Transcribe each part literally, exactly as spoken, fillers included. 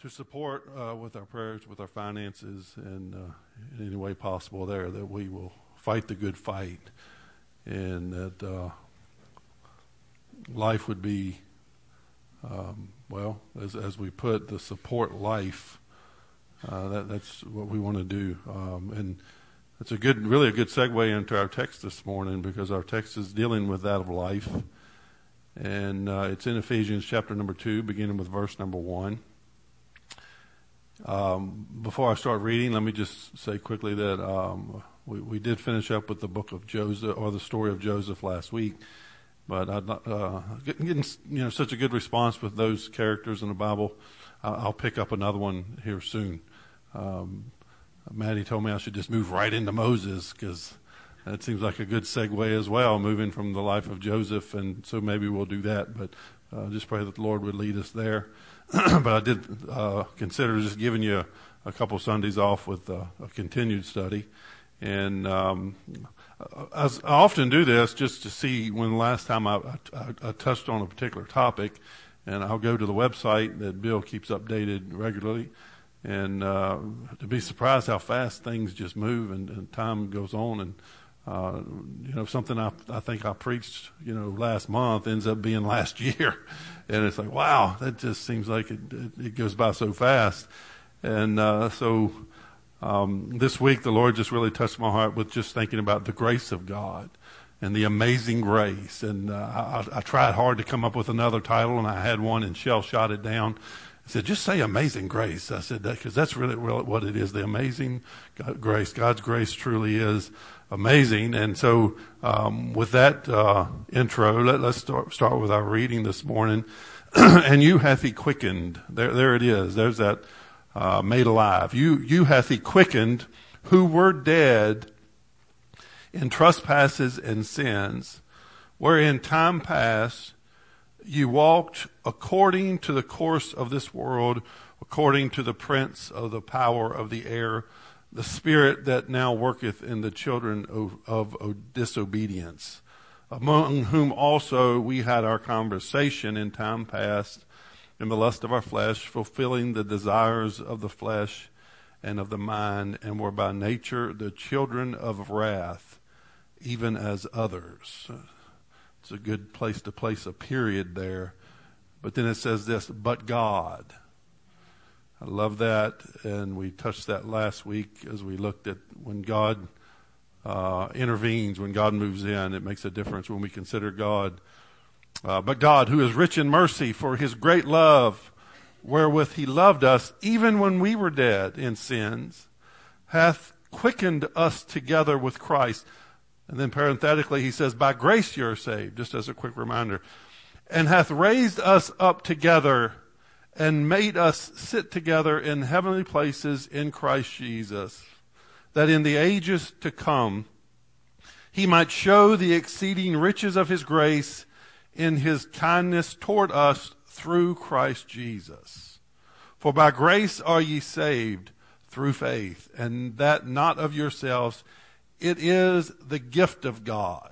to support uh, with our prayers, with our finances, and uh, in any way possible there, that we will fight the good fight, and that uh, life would be, um, well, as as we put, the support life. Uh, that that's what we want to do, um, and it's a good, really a good segue into our text this morning, because our text is dealing with that of life, and uh, it's in Ephesians chapter number two, beginning with verse number one. Um, before I start reading, let me just say quickly that um, we, we did finish up with the book of Joseph, or the story of Joseph, last week. But I'm not, uh, getting, getting you know such a good response with those characters in the Bible. I'll, I'll pick up another one here soon. Um, Maddie told me I should just move right into Moses, because that seems like a good segue as well, moving from the life of Joseph, and so maybe we'll do that. But uh, just pray that the Lord would lead us there. But I did uh, consider just giving you a, a couple Sundays off with uh, a continued study. And um, I, I often do this just to see when the last time I, I, I touched on a particular topic, and I'll go to the website that Bill keeps updated regularly, and uh, to be surprised how fast things just move, and, and time goes on. And uh, you know, something I, I think I preached, you know, last month ends up being last year. And it's like, wow, that just seems like it, it, it goes by so fast. And uh, so um, this week, the Lord just really touched my heart with just thinking about the grace of God and the amazing grace. And uh, I, I tried hard to come up with another title, and I had one, and Shell shot it down. I said, just say amazing grace. I said that because that's really, really what it is, the amazing God, grace. God's grace truly is amazing. And so um, with that uh, intro, let, let's start, start with our reading this morning. And you hath he quickened. There, there it is. There's that uh, made alive. You, you hath he quickened who were dead in trespasses and sins, wherein time past you walked according to the course of this world, according to the prince of the power of the air, the spirit that now worketh in the children of, of, of disobedience, among whom also we had our conversation in time past in the lust of our flesh, fulfilling the desires of the flesh and of the mind, and were by nature the children of wrath, even as others. It's a good place to place a period there. But then it says this, but God. I love that. And we touched that last week as we looked at when God uh, intervenes, when God moves in, it makes a difference when we consider God. Uh, but God, who is rich in mercy, for his great love, wherewith he loved us, even when we were dead in sins, hath quickened us together with Christ. And then parenthetically, he says, by grace you're saved, just as a quick reminder. And hath raised us up together and made us sit together in heavenly places in Christ Jesus, that in the ages to come he might show the exceeding riches of his grace in his kindness toward us through Christ Jesus. For by grace are ye saved through faith, and that not of yourselves. It is the gift of God,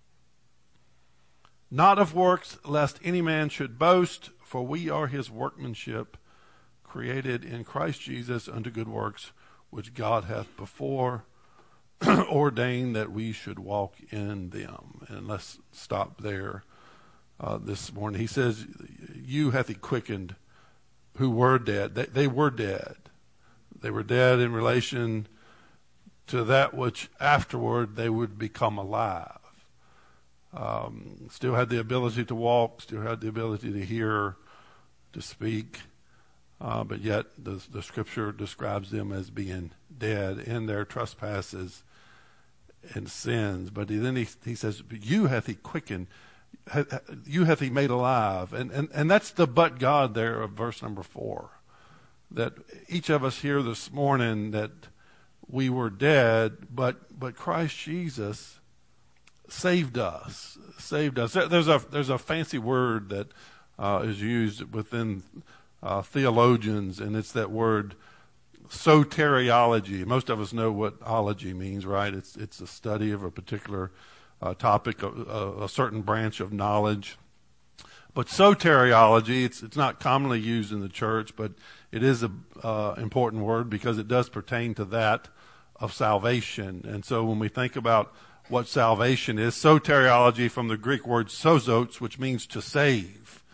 not of works, lest any man should boast, for we are his workmanship, created in Christ Jesus unto good works, which God hath before ordained that we should walk in them. And let's stop there uh, this morning. He says, you hath he quickened who were dead. They, they were dead. They were dead in relation to that which afterward they would become alive. Um, still had the ability to walk, still had the ability to hear, to speak, uh, but yet the, the scripture describes them as being dead in their trespasses and sins. But then he, he says, you hath he quickened, you hath he made alive. And, and, and that's the but God there of verse number four. That each of us here this morning, that we were dead, but but Christ Jesus saved us. Saved us. There's a there's a fancy word that uh, is used within uh, theologians, and it's that word soteriology. Most of us know what ology means, right? It's it's a study of a particular uh, topic, a, a certain branch of knowledge. But soteriology, it's it's not commonly used in the church, but it is an uh, important word because it does pertain to that of salvation. And so when we think about what salvation is, soteriology from the Greek word sozos, which means to save.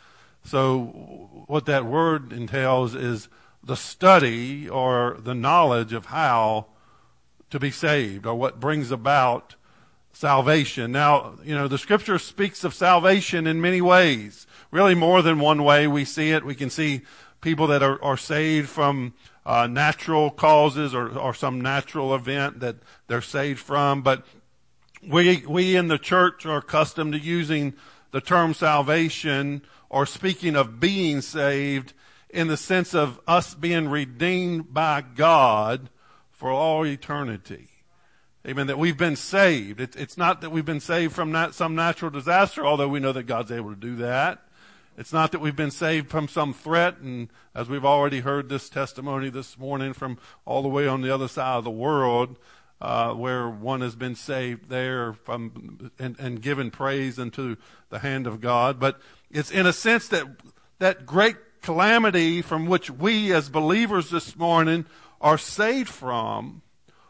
So what that word entails is the study or the knowledge of how to be saved, or what brings about salvation. Now, you know, the scripture speaks of salvation in many ways, really more than one way we see it. We can see people that are, are saved from uh, natural causes or, or some natural event that they're saved from. But we, we in the church are accustomed to using the term salvation or speaking of being saved in the sense of us being redeemed by God for all eternity. Amen. That we've been saved. It, it's not that we've been saved from not some natural disaster, although we know that God's able to do that. It's not that we've been saved from some threat, and as we've already heard this testimony this morning from all the way on the other side of the world, uh, where one has been saved there from and, and given praise into the hand of God. But it's in a sense that that great calamity from which we as believers this morning are saved from,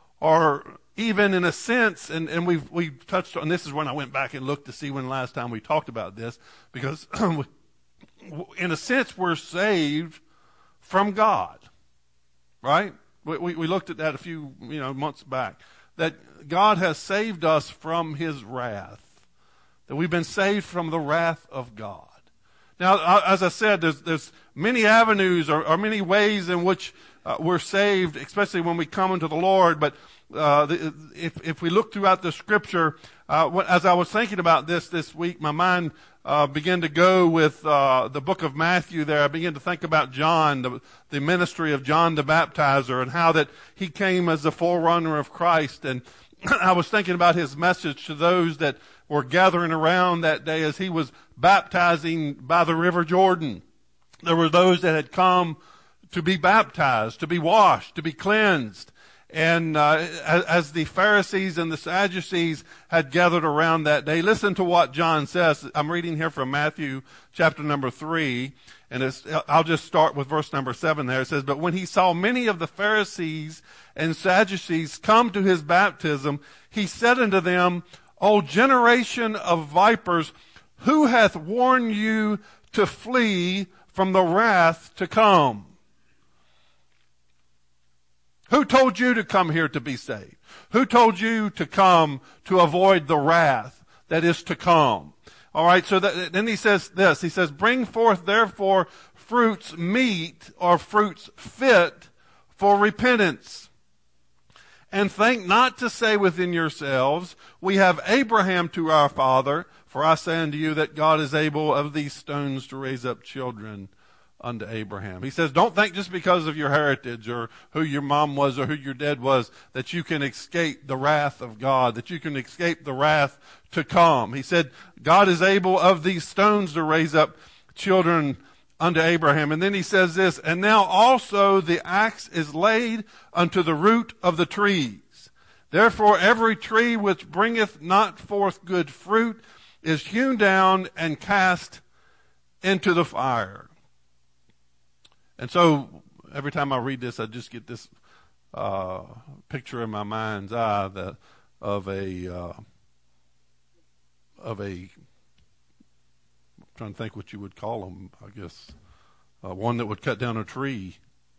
or even in a sense, and, and we've, we've touched on, this is when I went back and looked to see when last time we talked about this, because in a sense we're saved from God, right? We, we, we looked at that a few, you know, months back, that God has saved us from His wrath, that we've been saved from the wrath of God. Now, as I said, there's, there's many avenues or, or many ways in which uh, we're saved, especially when we come into the Lord. But uh, the, if, if we look throughout the Scripture, uh, what, as I was thinking about this this week, my mind uh, began to go with uh, the book of Matthew there. I began to think about John, the, the ministry of John the Baptizer, and how that he came as the forerunner of Christ. And I was thinking about his message to those that were gathering around that day as he was baptizing by the River Jordan. There were those that had come to be baptized, to be washed, to be cleansed. And uh, as, as the Pharisees and the Sadducees had gathered around that day, listen to what John says. I'm reading here from Matthew chapter number three, and it's, I'll just start with verse number seven there. It says, "But when he saw many of the Pharisees and Sadducees come to his baptism, he said unto them, O generation of vipers, who hath warned you to flee from the wrath to come?" Who told you to come here to be saved? Who told you to come to avoid the wrath that is to come? All right, so that, then he says this. He says, "Bring forth therefore fruits meet or fruits fit for repentance. And think not to say within yourselves, we have Abraham to our father, for I say unto you that God is able of these stones to raise up children unto Abraham." He says, don't think just because of your heritage or who your mom was or who your dad was that you can escape the wrath of God, that you can escape the wrath to come. He said, God is able of these stones to raise up children unto Abraham. And then he says this, "And now also the axe is laid unto the root of the trees. Therefore every tree which bringeth not forth good fruit is hewn down and cast into the fire." And so every time I read this, I just get this uh, picture in my mind's eye that of a uh, of a I'm trying to think what you would call them. I guess uh, one that would cut down a tree.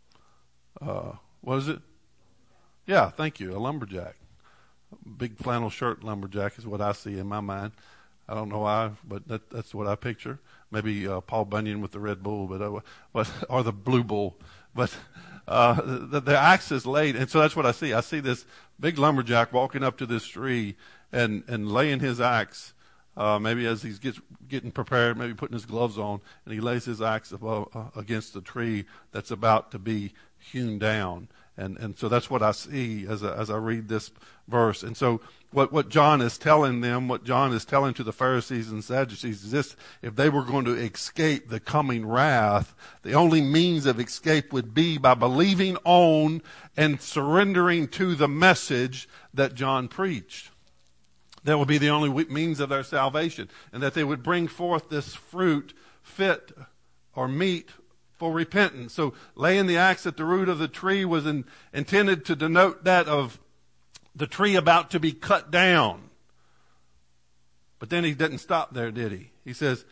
Uh, what is it? Yeah, thank you. A lumberjack, big flannel shirt lumberjack is what I see in my mind. I don't know why, but that, that's what I picture. Maybe uh, Paul Bunyan with the Red Bull, but, uh, but or the Blue Bull. But uh, the, the axe is laid, and so that's what I see. I see this big lumberjack walking up to this tree and, and laying his axe. Uh, maybe as he's gets, getting prepared, maybe putting his gloves on, and he lays his axe above, uh, against the tree that's about to be hewn down. And and so that's what I see as I, as I read this verse. And so what, what John is telling them, what John is telling to the Pharisees and Sadducees is this: if they were going to escape the coming wrath, the only means of escape would be by believing on and surrendering to the message that John preached. That would be the only means of their salvation, and that they would bring forth this fruit fit or meet for repentance. So laying the axe at the root of the tree was in, intended to denote that of the tree about to be cut down. But then he didn't stop there, did he? He says,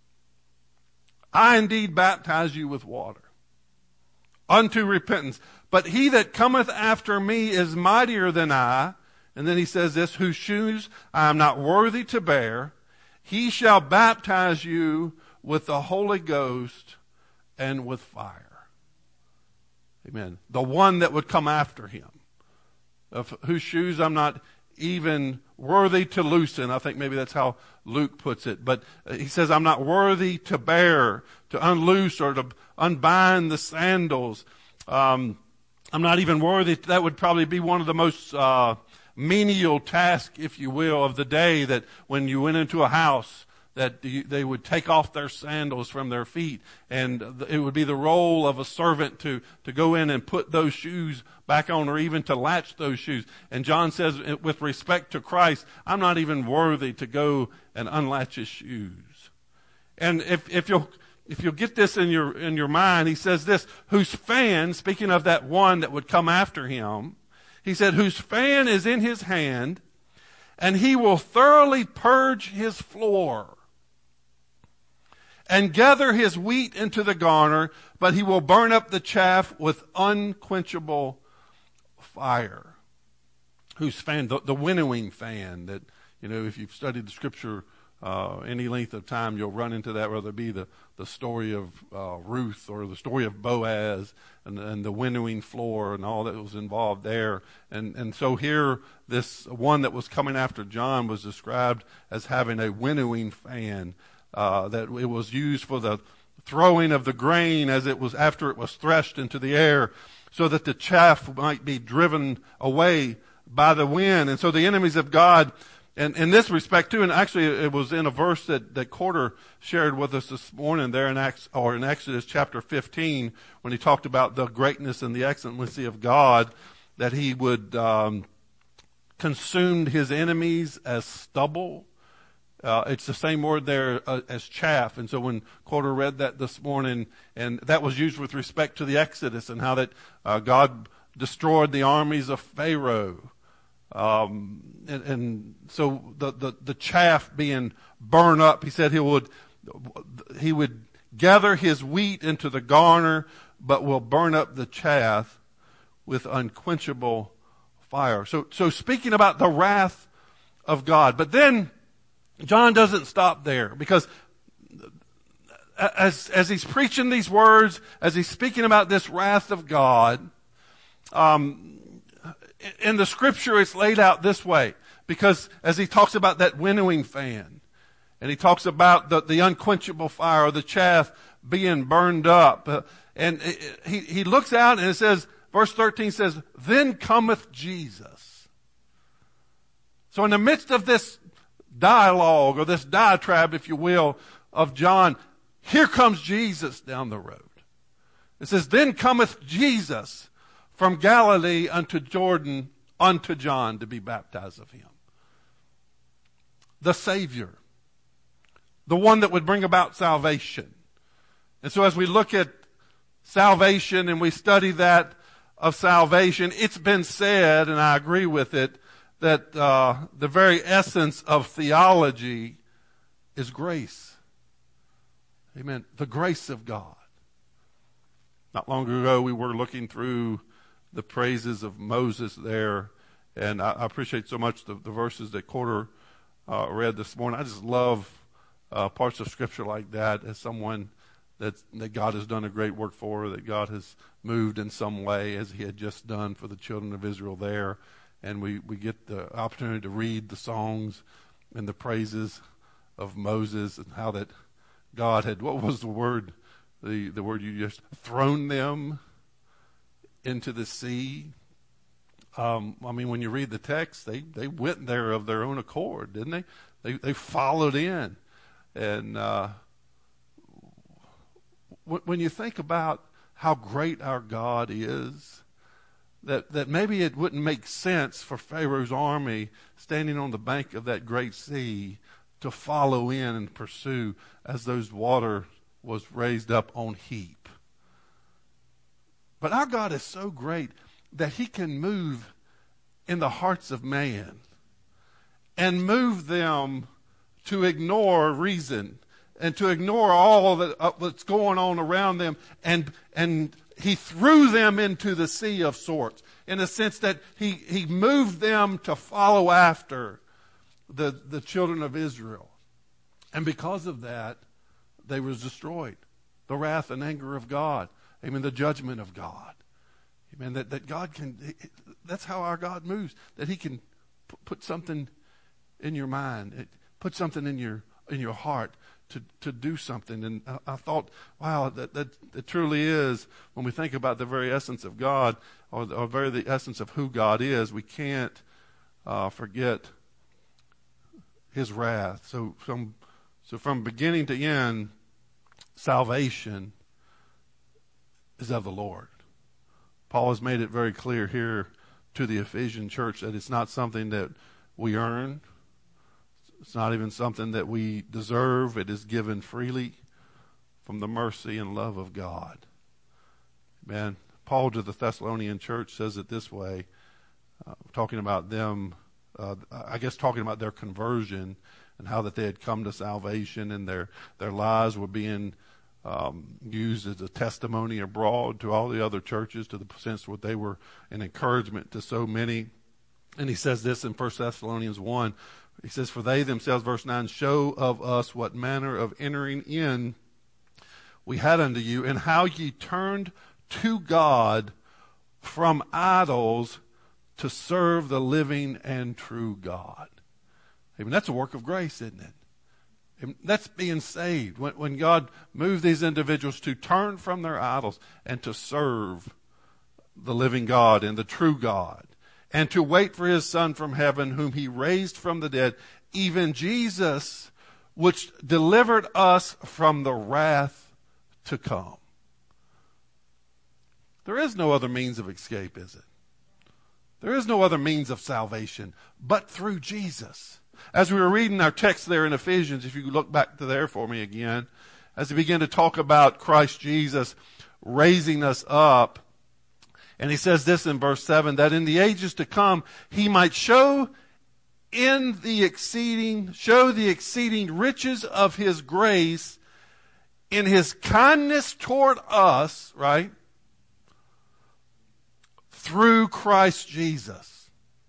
I indeed baptize you with water unto repentance. But he that cometh after me is mightier than I. And then he says this, whose shoes I am not worthy to bear. He shall baptize you with the Holy Ghost and with fire. Amen. The one that would come after him, of whose shoes I'm not even worthy to loosen. I think maybe that's how Luke puts it. But he says, I'm not worthy to bear, to unloose or to unbind the sandals. Um, I'm not even worthy. That would probably be one of the most uh, menial tasks, if you will, of the day, that when you went into a house, that they would take off their sandals from their feet. And it would be the role of a servant to, to go in and put those shoes back on, or even to latch those shoes. And John says, with respect to Christ, I'm not even worthy to go and unlatch his shoes. And if, if you'll, if you'll get this in your, in your mind, he says this, whose fan, speaking of that one that would come after him, he said, whose fan is in his hand, and he will thoroughly purge his floor and gather his wheat into the garner, but he will burn up the chaff with unquenchable fire. Whose fan? The, the winnowing fan that, you know, if you've studied the scripture uh, any length of time, you'll run into that, whether it be the, the story of uh, Ruth or the story of Boaz and, and the winnowing floor and all that was involved there. And, and so here, this one that was coming after John was described as having a winnowing fan. Uh, that it was used for the throwing of the grain as it was after it was threshed into the air, so that the chaff might be driven away by the wind. And so the enemies of God, and in this respect too, and actually it was in a verse that, that Corder shared with us this morning there in Acts, or in Exodus chapter fifteen, when he talked about the greatness and the excellency of God, that he would um, consume his enemies as stubble. Uh, it's the same word there uh, as chaff. And so when Corder read that this morning, and that was used with respect to the Exodus and how that uh, God destroyed the armies of Pharaoh. Um, and, and so the, the, the chaff being burned up, he said he would, he would gather his wheat into the garner, but will burn up the chaff with unquenchable fire. So, so speaking about the wrath of God, but then John doesn't stop there, because as, as he's preaching these words, as he's speaking about this wrath of God, um, in the scripture it's laid out this way, because as he talks about that winnowing fan, and he talks about the, the unquenchable fire, or the chaff being burned up, uh, and it, he, he looks out and it says, verse thirteen says, then cometh Jesus. So in the midst of this dialogue, or this diatribe, if you will, of John, here comes Jesus down the road. It says, then cometh Jesus from Galilee unto Jordan unto John to be baptized of him. The Savior. The one that would bring about salvation. And so as we look at salvation and we study that of salvation, it's been said, and I agree with it, that uh, the very essence of theology is grace. Amen. The grace of God. Not long ago, we were looking through the praises of Moses there, and I, I appreciate so much the, the verses that Corder uh, read this morning. I just love uh, parts of Scripture like that, as someone that that God has done a great work for, that God has moved in some way, as He had just done for the children of Israel there. And we, we get the opportunity to read the songs and the praises of Moses, and how that God had, what was the word, the, the word you just, thrown them into the sea. Um, I mean, when you read the text, they, they went there of their own accord, didn't they? They, they followed in. And uh, w- when you think about how great our God is, That, that maybe it wouldn't make sense for Pharaoh's army standing on the bank of that great sea to follow in and pursue as those water was raised up on heap. But our God is so great that he can move in the hearts of man and move them to ignore reason and to ignore all that, uh, that's going on around them. And, and he threw them into the sea of sorts, in a sense that he, he moved them to follow after the, the children of Israel. And because of that, they was destroyed. The wrath and anger of God. Amen. The judgment of God. Amen. That, that God can, that's how our God moves. That he can p- put something in your mind, put something in your, in your heart to, to do something. And I, I thought, wow, that, that, that truly is, when we think about the very essence of God, or, or very the essence of who God is, we can't uh, forget his wrath. So from, so from beginning to end, salvation is of the Lord. Paul has made it very clear here to the Ephesian church that it's not something that we earn. It's not even something that we deserve. It is given freely from the mercy and love of God. Amen. Paul to the Thessalonian church says it this way, uh, talking about them, uh, I guess talking about their conversion and how that they had come to salvation, and their, their lives were being um, used as a testimony abroad to all the other churches, to the sense that they were an encouragement to so many. And he says this in First Thessalonians one. He says, for they themselves, verse nine, show of us what manner of entering in we had unto you, and how ye turned to God from idols to serve the living and true God. I mean, that's a work of grace, isn't it? And that's being saved. When, when God moved these individuals to turn from their idols and to serve the living God and the true God, and to wait for his Son from heaven, whom he raised from the dead, even Jesus, which delivered us from the wrath to come. There is no other means of escape, is it? There is no other means of salvation but through Jesus. As we were reading our text there in Ephesians, if you look back to there for me again, as we begin to talk about Christ Jesus raising us up, and he says this in verse seven, that in the ages to come he might show in the exceeding, show the exceeding riches of his grace in his kindness toward us, right? Through Christ Jesus.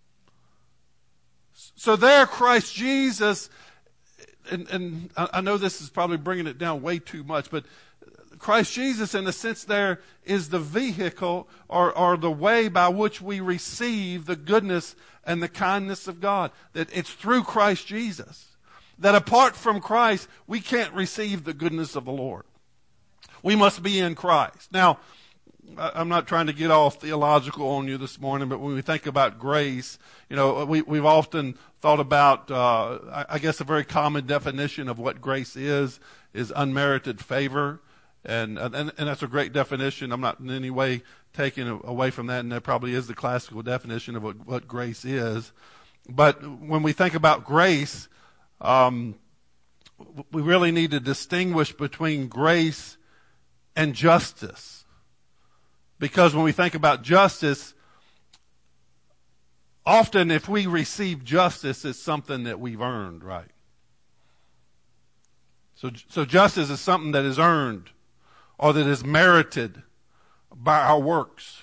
So there, Christ Jesus, and, and I know this is probably bringing it down way too much, but Christ Jesus, in a sense, there is the vehicle or, or the way by which we receive the goodness and the kindness of God. That it's through Christ Jesus. That apart from Christ, we can't receive the goodness of the Lord. We must be in Christ. Now, I'm not trying to get all theological on you this morning, but when we think about grace, you know, we, we've often thought about, uh, I, I guess a very common definition of what grace is, is unmerited favor. And, and, and that's a great definition. I'm not in any way taking away from that, and that probably is the classical definition of what, what grace is. But when we think about grace, um, we really need to distinguish between grace and justice. Because when we think about justice, often if we receive justice, it's something that we've earned, right? So, so justice is something that is earned or that is merited by our works.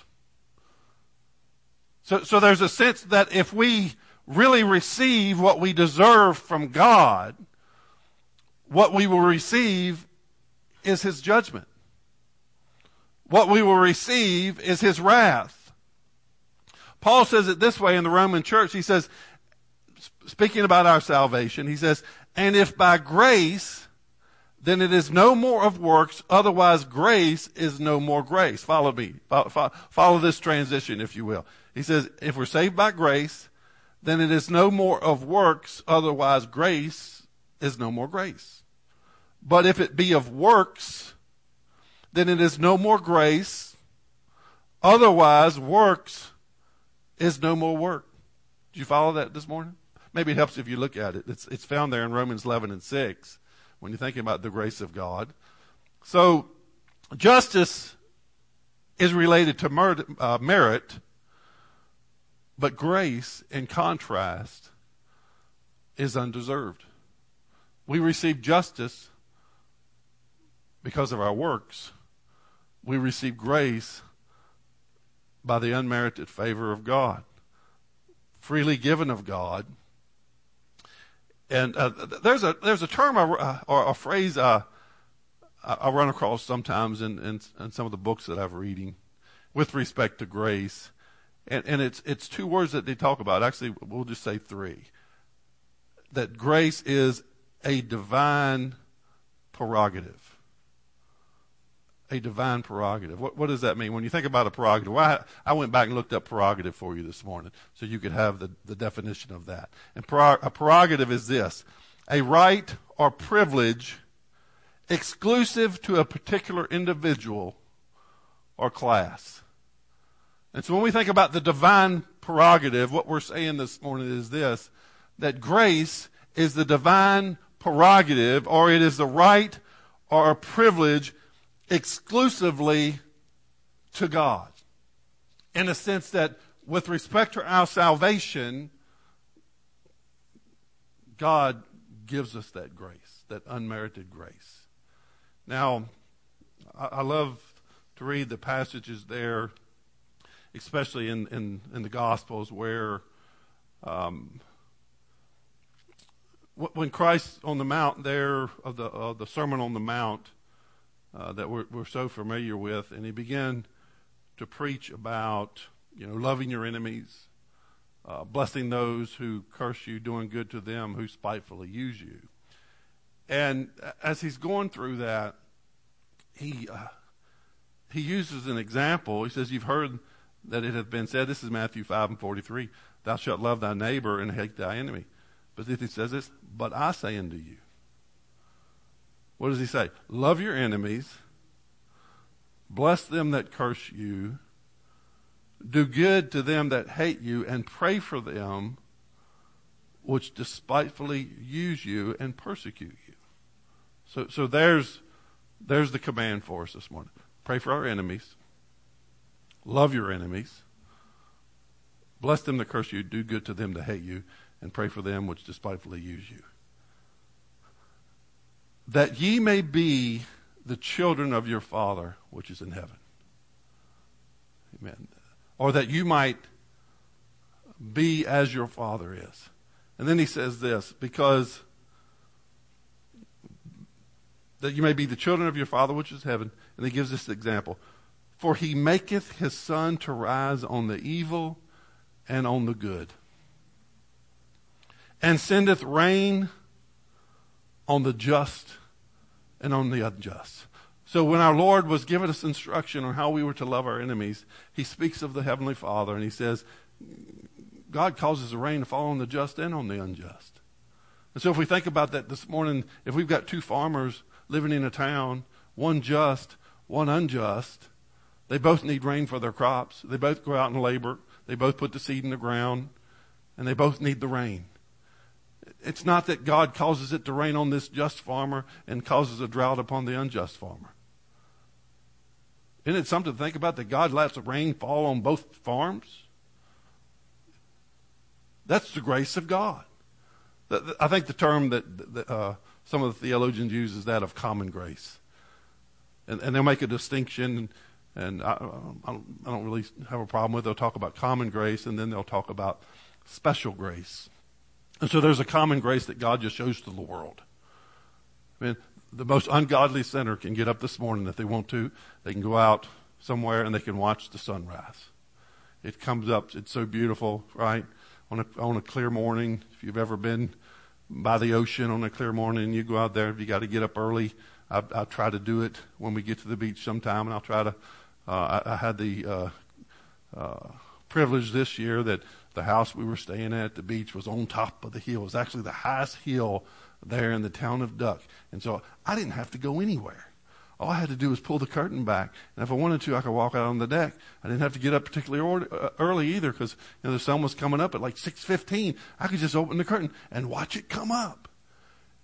So, so there's a sense that if we really receive what we deserve from God, what we will receive is his judgment. What we will receive is his wrath. Paul says it this way in the Roman church. He says, speaking about our salvation, he says, and if by grace, then it is no more of works, otherwise grace is no more grace. Follow me. Follow, follow this transition, if you will. He says, if we're saved by grace, then it is no more of works, otherwise grace is no more grace. But if it be of works, then it is no more grace, otherwise works is no more work. Did you follow that this morning? Maybe it helps if you look at it. It's, it's found there in Romans eleven and six. When you're thinking about the grace of God, So justice is related to mer- uh, merit, but grace, in contrast, is undeserved. We receive justice because of our works. We receive grace by the unmerited favor of God, freely given of God. And uh, there's a there's a term uh, or a phrase uh, I run across sometimes in, in, in some of the books that I'm reading with respect to grace, and, and it's it's two words that they talk about. Actually, we'll just say three. That grace is a divine prerogative. A divine prerogative. What, what does that mean? When you think about a prerogative, well, I, I went back and looked up prerogative for you this morning so you could have the, the definition of that. And prerog- a prerogative is this: a right or privilege exclusive to a particular individual or class. And so when we think about the divine prerogative, what we're saying this morning is this: that grace is the divine prerogative, or it is the right or a privilege exclusively to God. In a sense that with respect to our salvation, God gives us that grace, that unmerited grace. Now, I, I love to read the passages there, especially in, in, in the Gospels, where um, when Christ on the Mount there, of the, of the Sermon on the Mount, Uh, that we're, we're so familiar with, and he began to preach about, you know, loving your enemies, uh, blessing those who curse you, doing good to them who spitefully use you. And as he's going through that, he uh, he uses an example. He says, "You've heard that it hath been said," this is Matthew five and forty-three, "Thou shalt love thy neighbor and hate thy enemy." But then he says this: "But I say unto you." What does he say? Love your enemies, bless them that curse you, do good to them that hate you, and pray for them which despitefully use you and persecute you. So, so there's there's the command for us this morning. Pray for our enemies, love your enemies, bless them that curse you, do good to them that hate you, and pray for them which despitefully use you. That ye may be the children of your Father which is in heaven. Amen. Or that you might be as your Father is. And then he says this: because that you may be the children of your Father which is in heaven. And he gives this example: for he maketh his sun to rise on the evil and on the good, and sendeth rain on the just and on the unjust. So when our Lord was giving us instruction on how we were to love our enemies, he speaks of the Heavenly Father, and he says, God causes the rain to fall on the just and on the unjust. And so if we think about that this morning, if we've got two farmers living in a town, one just, one unjust, they both need rain for their crops. They both go out and labor. They both put the seed in the ground, and they both need the rain. It's not that God causes it to rain on this just farmer and causes a drought upon the unjust farmer. Isn't it something to think about, that God lets the rain fall on both farms? That's the grace of God. I think the term that uh, some of the theologians use is that of common grace. And, and they'll make a distinction, and I, I, don't, I don't really have a problem with it. They'll talk about common grace, and then they'll talk about special grace. And so there's a common grace that God just shows to the world. I mean, the most ungodly sinner can get up this morning if they want to. They can go out somewhere and they can watch the sunrise. It comes up, it's so beautiful, right? On a, on a clear morning, if you've ever been by the ocean on a clear morning, you go out there, if you got to get up early. I, I try to do it when we get to the beach sometime, and I'll try to, uh, I, I had the uh, uh, privilege this year that the house we were staying at, the beach, was on top of the hill. It was actually the highest hill there in the town of Duck. And so I didn't have to go anywhere. All I had to do was pull the curtain back. And if I wanted to, I could walk out on the deck. I didn't have to get up particularly or, uh, early either, because you know, the sun was coming up at like six fifteen. I could just open the curtain and watch it come up.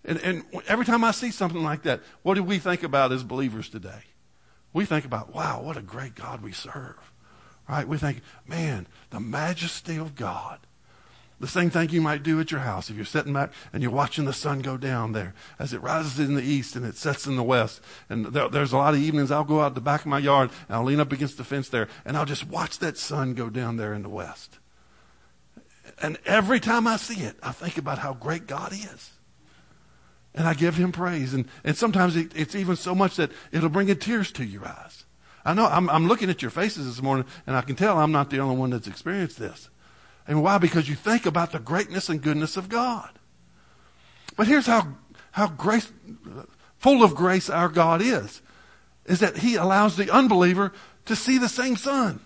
And, and every time I see something like that, what do we think about as believers today? We think about, wow, what a great God we serve. Right? We think, man, the majesty of God. The same thing you might do at your house if you're sitting back and you're watching the sun go down there as it rises in the east and it sets in the west. And there, there's a lot of evenings I'll go out the back of my yard and I'll lean up against the fence there and I'll just watch that sun go down there in the west. And every time I see it, I think about how great God is. And I give him praise. And, and sometimes it, it's even so much that it'll bring tears to your eyes. I know I'm, I'm looking at your faces this morning and I can tell I'm not the only one that's experienced this. And why? Because you think about the greatness and goodness of God. But here's how, how grace, full of grace our God is, is that he allows the unbeliever to see the same sun,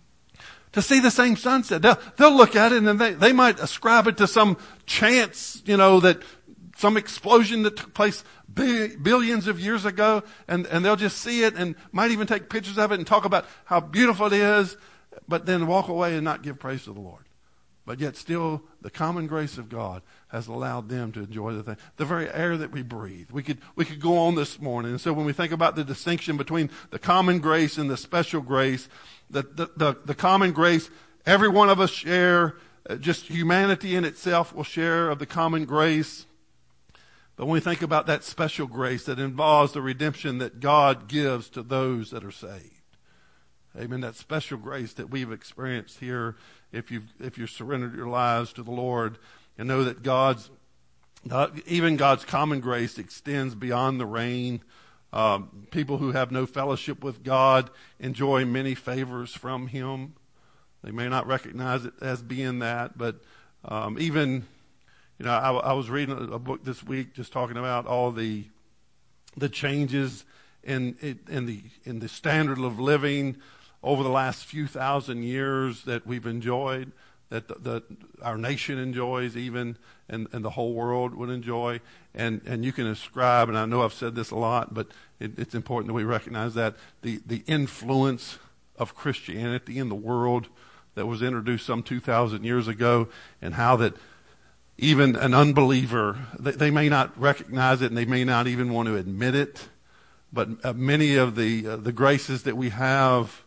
to see the same sunset. They'll, they'll look at it and they, they might ascribe it to some chance, you know, that some explosion that took place billions of years ago, and, and they'll just see it and might even take pictures of it and talk about how beautiful it is, but then walk away and not give praise to the Lord. But yet still, the common grace of God has allowed them to enjoy the thing. The very air that we breathe. We could, we could go on this morning. And so when we think about the distinction between the common grace and the special grace, the, the, the, the common grace, every one of us share, uh, just humanity in itself will share of the common grace. But when we think about that special grace that involves the redemption that God gives to those that are saved. Amen. That special grace that we've experienced here, if you've, if you've surrendered your lives to the Lord and know that God's, even God's common grace extends beyond the rain. Um, people who have no fellowship with God enjoy many favors from him. They may not recognize it as being that, but, um, even, you know, I, I was reading a, a book this week just talking about all the, the changes in, in the, in the standard of living over the last few thousand years that we've enjoyed, that the, the, our nation enjoys even, and, and the whole world would enjoy. And, and you can ascribe, and I know I've said this a lot, but it, it's important that we recognize that the, the influence of Christianity in the world that was introduced some two thousand years ago, and how that even an unbeliever, they, they may not recognize it and they may not even want to admit it, but uh, many of the, uh, the graces that we have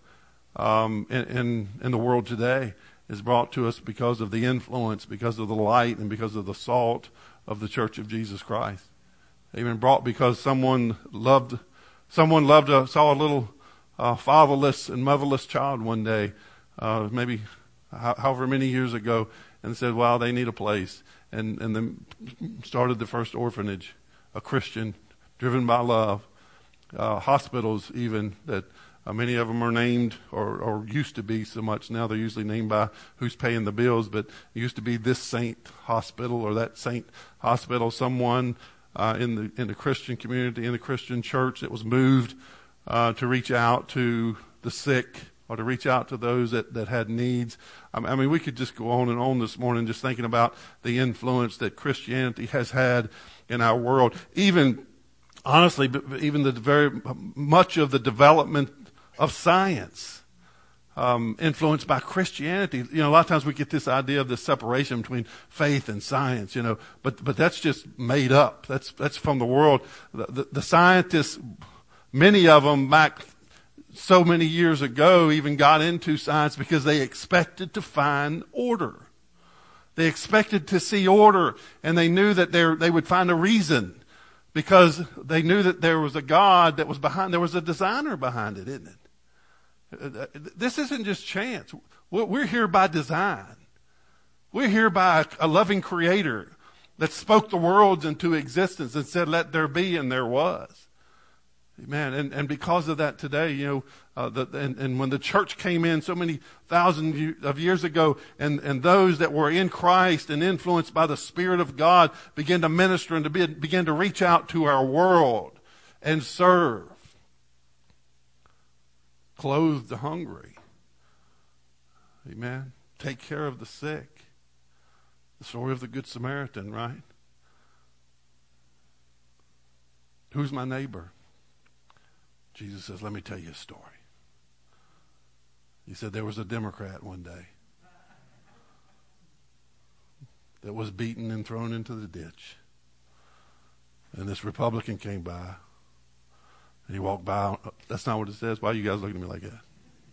Um, in, in, in the world today is brought to us because of the influence, because of the light, and because of the salt of the Church of Jesus Christ. Even brought because someone loved, someone loved, a, saw a little uh, fatherless and motherless child one day, uh, maybe ho- however many years ago, and said, "Wow, they need a place," and and then started the first orphanage, a Christian, driven by love. Uh, hospitals even that. Uh, many of them are named, or, or used to be so much. Now they're usually named by who's paying the bills, but it used to be this saint hospital or that saint hospital. Someone uh, in the in the Christian community, in the Christian church, that was moved uh, to reach out to the sick or to reach out to those that, that had needs. I mean, we could just go on and on this morning just thinking about the influence that Christianity has had in our world. Even, honestly, even the very much of the development of science, um, influenced by Christianity. You know, a lot of times we get this idea of the separation between faith and science, you know, but, but that's just made up. That's, that's from the world. The, the, the scientists, many of them back so many years ago even got into science because they expected to find order. They expected to see order, and they knew that they they would find a reason because they knew that there was a God that was behind, there was a designer behind it, isn't it? This isn't just chance. We're here by design. We're here by a loving creator that spoke the worlds into existence and said, "Let there be," and there was. Amen. And, and because of that today, you know, uh, the, and, and when the church came in so many thousands of years ago, and, and those that were in Christ and influenced by the Spirit of God began to minister and to be, began to reach out to our world and serve. Clothe the hungry. Amen. Take care of the sick. The story of the Good Samaritan, right? Who's my neighbor? Jesus says, "Let me tell you a story." He said there was a Democrat one day that was beaten and thrown into the ditch. and this Republican came by, and he walked by. That's not what it says. Why are you guys looking at me like that?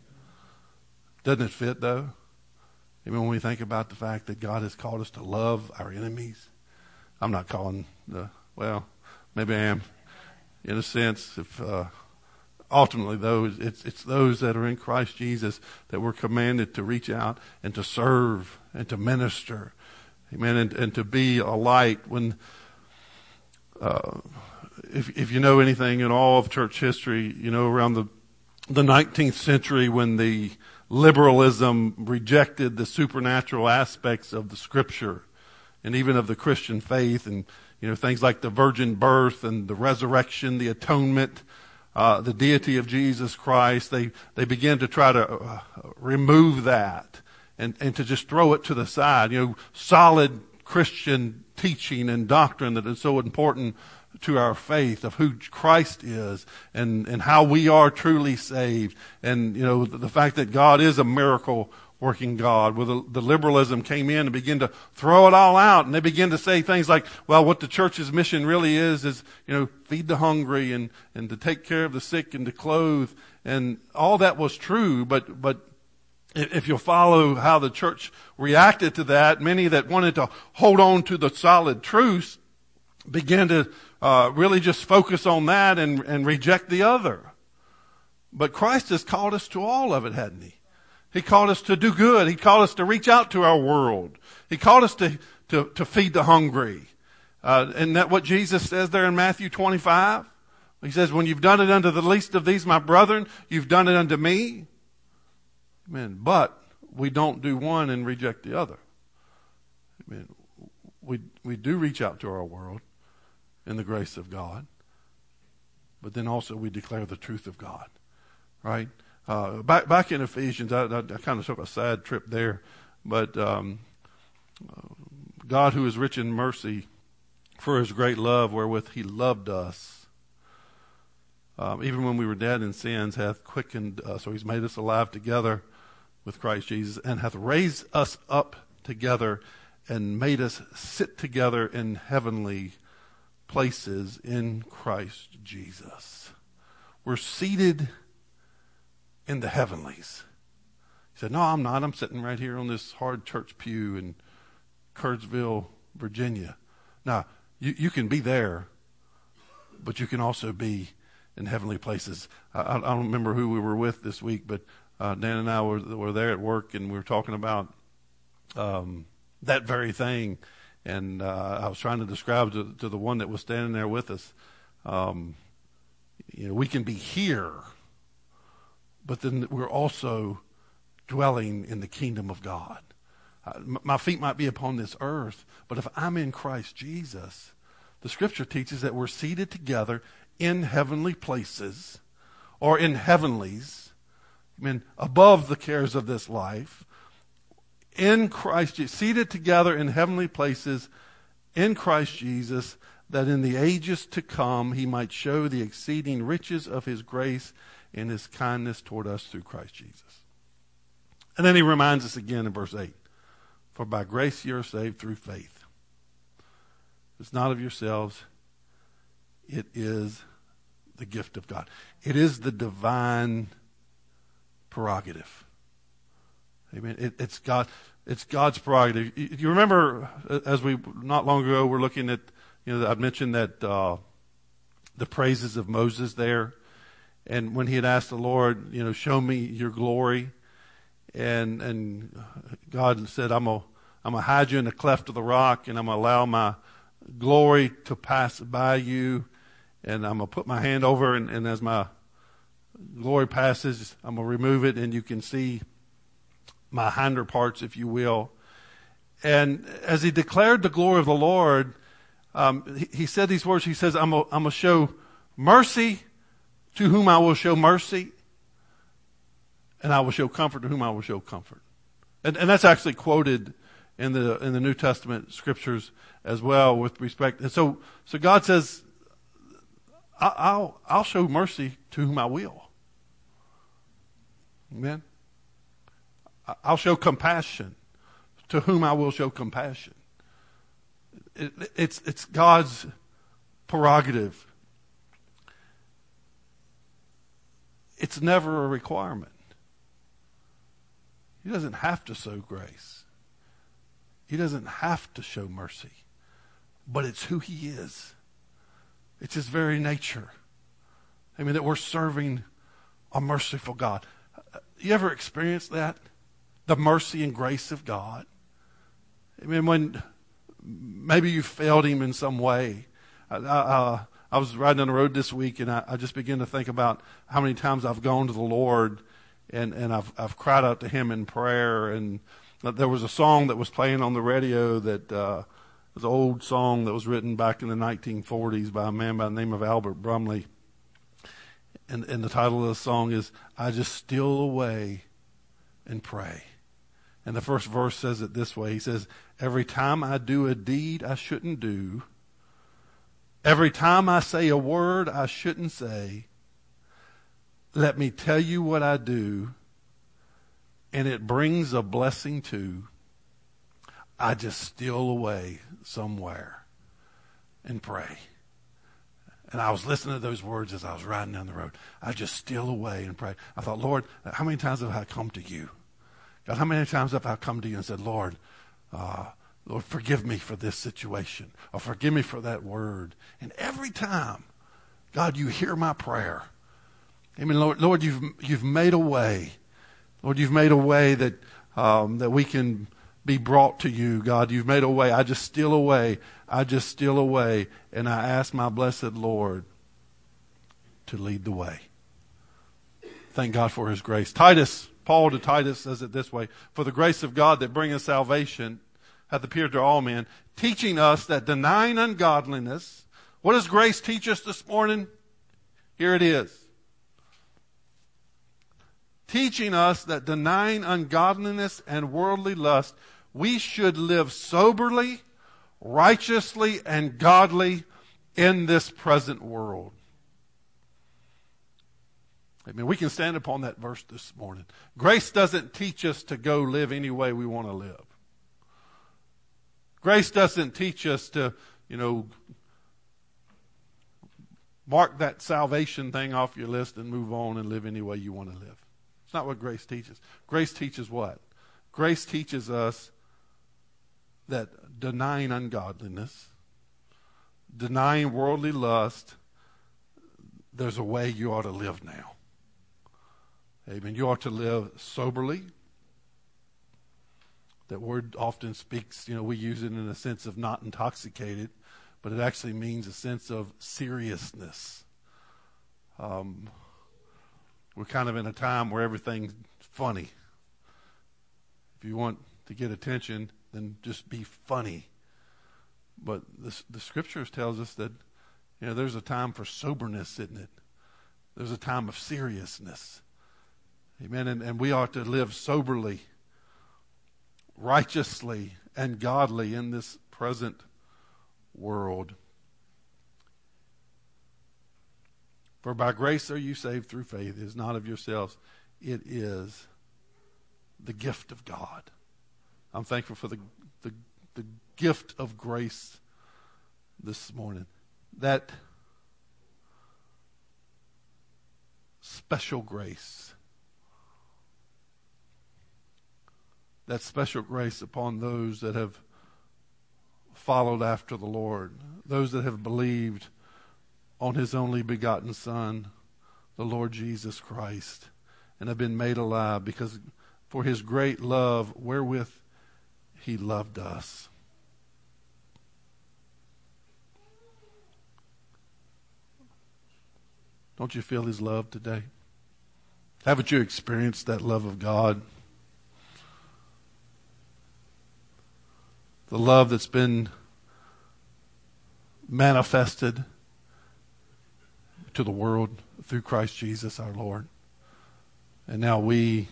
Doesn't it fit, though? Even when we think about the fact that God has called us to love our enemies. I'm not calling the, well, maybe I am, in a sense. If uh, ultimately, though, it's it's those that are in Christ Jesus that we're commanded to reach out and to serve and to minister, amen, and, and to be a light. When, uh, if if you know anything in all of church history, you know around the the nineteenth century when the liberalism rejected the supernatural aspects of the Scripture and even of the Christian faith, and you know things like the virgin birth and the resurrection, the atonement, uh, the deity of Jesus Christ. They they began to try to uh, remove that and and to just throw it to the side. You know, solid Christian teaching and doctrine that is so important to our faith of who Christ is and, and how we are truly saved. And, you know, the, the fact that God is a miracle working God. Well, the, the liberalism came in and began to throw it all out. And they began to say things like, well, what the church's mission really is, is, you know, feed the hungry and, and to take care of the sick and to clothe. And all that was true. But, but if you'll follow how the church reacted to that, many that wanted to hold on to the solid truths began to Uh, really just focus on that and, and reject the other. But Christ has called us to all of it, hadn't he? He called us to do good. He called us to reach out to our world. He called us to, to, to feed the hungry. Uh, isn't that what Jesus says there in Matthew twenty-five? He says, when you've done it unto the least of these, my brethren, you've done it unto me. Amen. But we don't do one and reject the other. Amen. We, we do reach out to our world in the grace of God, but then also we declare the truth of God, right? Uh, back back in Ephesians, I, I, I kind of took a sad trip there, but um, God, who is rich in mercy, for His great love wherewith He loved us, um, even when we were dead in sins, hath quickened us, or He's made us alive together with Christ Jesus, and hath raised us up together, and made us sit together in heavenly places in Christ Jesus. We're seated in the heavenlies. He said, no, I'm not. I'm sitting right here on this hard church pew in Curdsville, Virginia. Now, you, you can be there, but you can also be in heavenly places. I, I don't remember who we were with this week, but uh, Dan and I were, were there at work, and we were talking about um, that very thing. And uh, I was trying to describe to, to the one that was standing there with us, um, you know, we can be here, but then we're also dwelling in the kingdom of God. Uh, my feet might be upon this earth, but if I'm in Christ Jesus, the Scripture teaches that we're seated together in heavenly places, or in heavenlies, I mean, above the cares of this life, in Christ Jesus, seated together in heavenly places in Christ Jesus, that in the ages to come He might show the exceeding riches of His grace and His kindness toward us through Christ Jesus. And then He reminds us again in verse eight, for by grace you are saved through faith. It's not of yourselves, it is the gift of God. It is the divine prerogative. Amen. It, it's God. It's God's prerogative. You, you remember, as we not long ago were looking at, you know, I mentioned that uh, the praises of Moses there, and when he had asked the Lord, you know, show me your glory, and and God said, I'm gonna I'm gonna hide you in the cleft of the rock, and I'm gonna allow my glory to pass by you, and I'm gonna put my hand over, and, and as my glory passes, I'm gonna remove it, and you can see my hinder parts, if you will. And as he declared the glory of the Lord, um, he, he said these words. He says, I'm going to show mercy to whom I will show mercy, and I will show comfort to whom I will show comfort. And, and that's actually quoted in the in the New Testament scriptures as well with respect. And so, so God says, I'll I'll show mercy to whom I will. Amen. I'll show compassion to whom I will show compassion. It, it's it's God's prerogative. It's never a requirement. He doesn't have to sow grace. He doesn't have to show mercy. But it's who he is. It's his very nature. I mean, that we're serving a merciful God. You ever experienced that? The mercy and grace of God? I mean, when maybe you failed him in some way. I, I, I was riding on the road this week, and I, I just began to think about how many times I've gone to the Lord, and, and I've, I've cried out to him in prayer. And there was a song that was playing on the radio that uh, was an old song that was written back in the nineteen forties by a man by the name of Albert Brumley. And, and the title of the song is, I Just Steal Away and Pray. And the first verse says it this way. He says, every time I do a deed I shouldn't do, every time I say a word I shouldn't say, let me tell you what I do, and it brings a blessing too. I just steal away somewhere and pray. And I was listening to those words as I was riding down the road. I just steal away and pray. I thought, Lord, how many times have I come to you? God, how many times have I come to you and said, Lord, uh, Lord, forgive me for this situation, or forgive me for that word. And every time, God, you hear my prayer. I mean, Lord, Lord, you've you've made a way. Lord, you've made a way that um, that we can be brought to you. God, you've made a way. I just steal away. I just steal away, and I ask my blessed Lord to lead the way. Thank God for his grace. Titus, Paul to Titus says it this way, for the grace of God that bringeth salvation hath appeared to all men, teaching us that denying ungodliness, what does grace teach us this morning? Here it is. Teaching us that denying ungodliness and worldly lust, we should live soberly, righteously, and godly in this present world. I mean, we can stand upon that verse this morning. Grace doesn't teach us to go live any way we want to live. Grace doesn't teach us to, you know, mark that salvation thing off your list and move on and live any way you want to live. It's not what grace teaches. Grace teaches what? Grace teaches us that denying ungodliness, denying worldly lust, there's a way you ought to live now. Amen. You ought to live soberly. That word often speaks, you know, we use it in a sense of not intoxicated, but it actually means a sense of seriousness. Um, we're kind of in a time where everything's funny. If you want to get attention, then just be funny. But the, the scriptures tells us that, you know, there's a time for soberness, isn't it? There's a time of seriousness. Amen. And, and we ought to live soberly, righteously, and godly in this present world. For by grace are you saved through faith. It is not of yourselves. It is the gift of God. I'm thankful for the, the, the gift of grace this morning. That special grace. That special grace upon those that have followed after the Lord. Those that have believed on his only begotten Son, the Lord Jesus Christ, and have been made alive because for his great love wherewith he loved us. Don't you feel his love today? Haven't you experienced that love of God? The love that's been manifested to the world through Christ Jesus our Lord. And now we,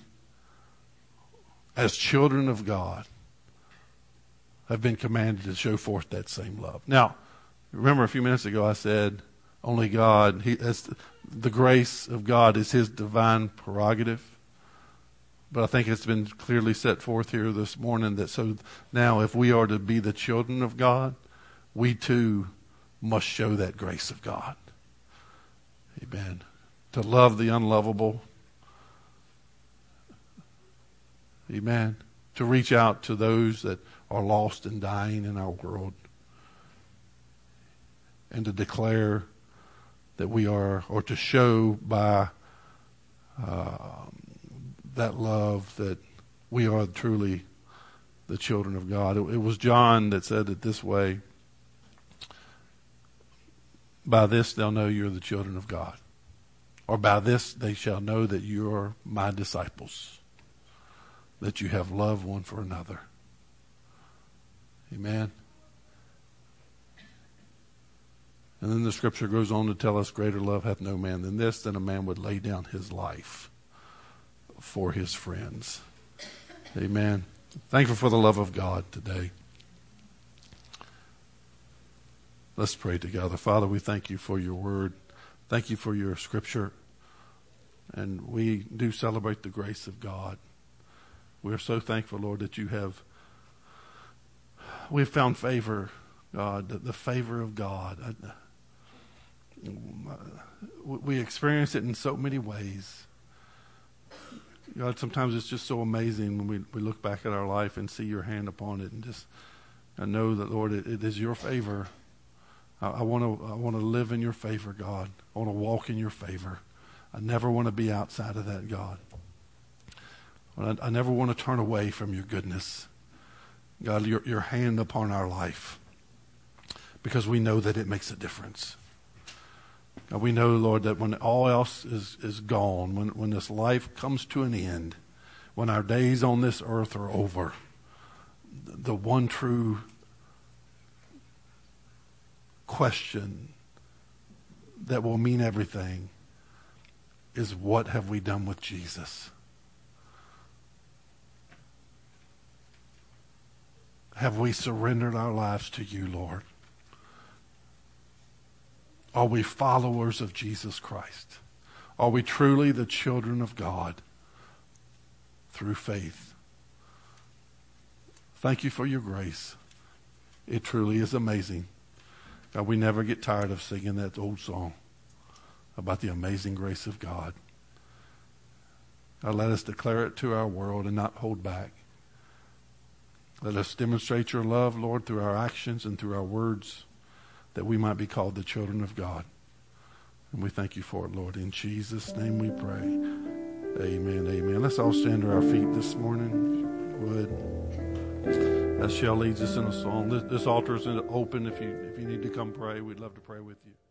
as children of God, have been commanded to show forth that same love. Now, remember a few minutes ago I said only God, he, that's the grace of God is his divine prerogative. But I think it's been clearly set forth here this morning that so now if we are to be the children of God, we too must show that grace of God. Amen. To love the unlovable. Amen. To reach out to those that are lost and dying in our world. And to declare that we are, or to show by uh, that love that we are truly the children of God. It, it was John that said it this way: by this they'll know you're the children of God. Or by this they shall know that you are my disciples, that you have love one for another. Amen. And then the scripture goes on to tell us, greater love hath no man than this, than a man would lay down his life for his friends. Amen. Thankful for the love of God today. Let's pray together. Father, we thank you for your word. Thank you for your scripture. And we do celebrate the grace of God. We are so thankful, Lord, that you have, we have found favor, God, the, the favor of God. I, we experience it in so many ways. God, sometimes it's just so amazing when we, we look back at our life and see your hand upon it, and just I know that, Lord, it, it is your favor. I want to I want to live in your favor, God. I want to walk in your favor. I never want to be outside of that, God. I, I never want to turn away from your goodness. God, your, your hand upon our life, because we know that it makes a difference. God, we know, Lord, that when all else is, is gone, when, when this life comes to an end, when our days on this earth are over, the one true question that will mean everything is, what have we done with Jesus? Have we surrendered our lives to you, Lord? Are we followers of Jesus Christ? Are we truly the children of God through faith? Thank you for your grace. It truly is amazing. God, we never get tired of singing that old song about the amazing grace of God. God, let us declare it to our world and not hold back. Let us demonstrate your love, Lord, through our actions and through our words, that we might be called the children of God. And we thank you for it, Lord. In Jesus' name we pray. Amen, amen. Let's all stand to our feet this morning. Would. As Shell leads us in a song. This, this altar is open. If you if you need to come pray, we'd love to pray with you.